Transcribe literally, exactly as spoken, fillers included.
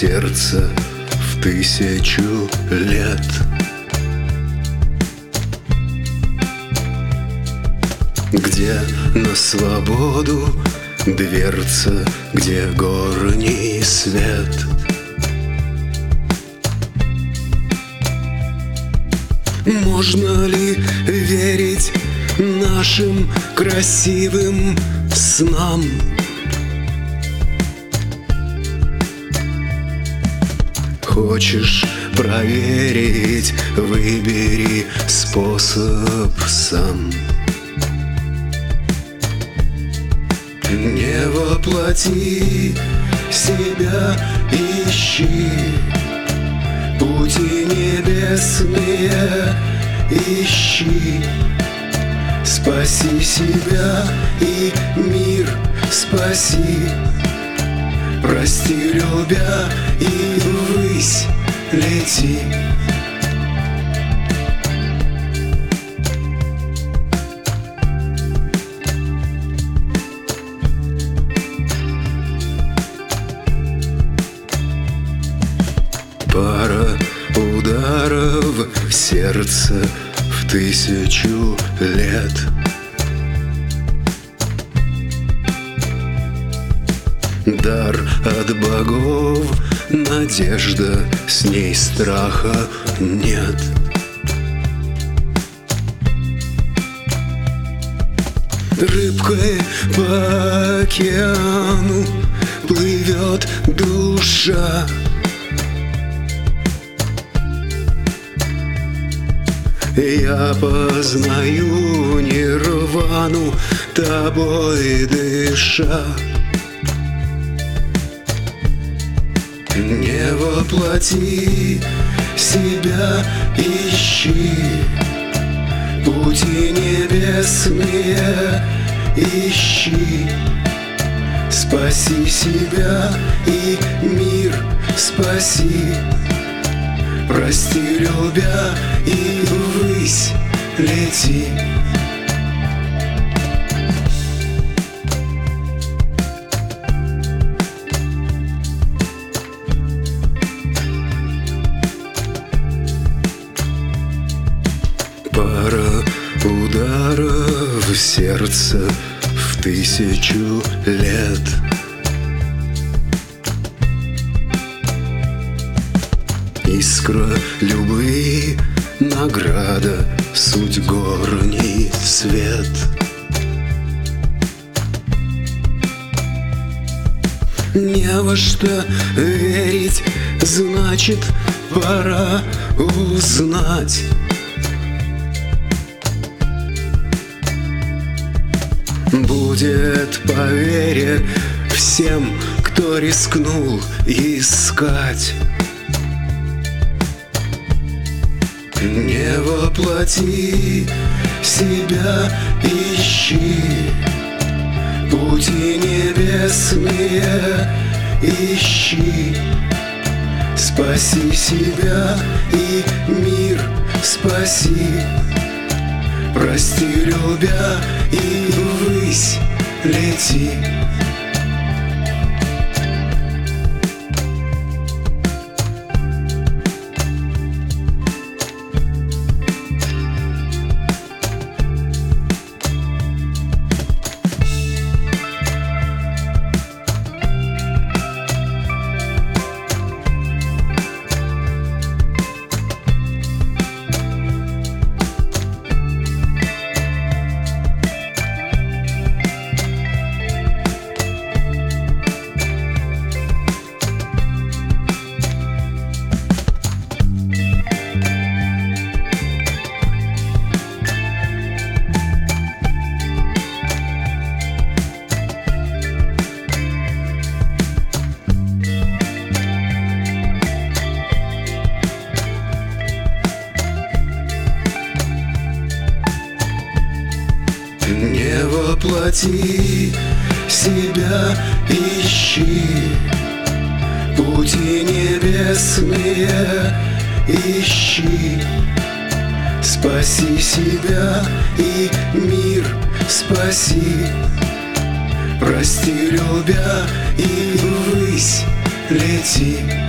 сердце в тысячу лет. Где на свободу дверца, где горний свет. Можно ли верить нашим красивым снам? Хочешь проверить, выбери способ сам. Не воплоти себя, ищи пути небесные, ищи. Спаси себя и мир спаси. Прости, любя, и ввысь лети. Пара ударов в сердце в тысячу лет. Дар от богов, надежда, с ней страха нет. Рыбкой по океану плывет душа. Я познаю нирвану, тобой дыша. Не воплоти себя, ищи пути небесные, ищи. Спаси себя и мир спаси. Прости, любя, и ввысь лети. Пара ударов в сердце в тысячу лет. Искра любви, награда, суть горний свет. Не во что верить, значит, пора узнать. Будет по вере всем, кто рискнул искать. Не воплоти себя, ищи пути небесные, ищи. Спаси себя и мир спаси. Прости, любя, и ввысь лети. Не воплоти себя, ищи пути небесные, ищи. Спаси себя и мир спаси. Прости, любя, и ввысь лети.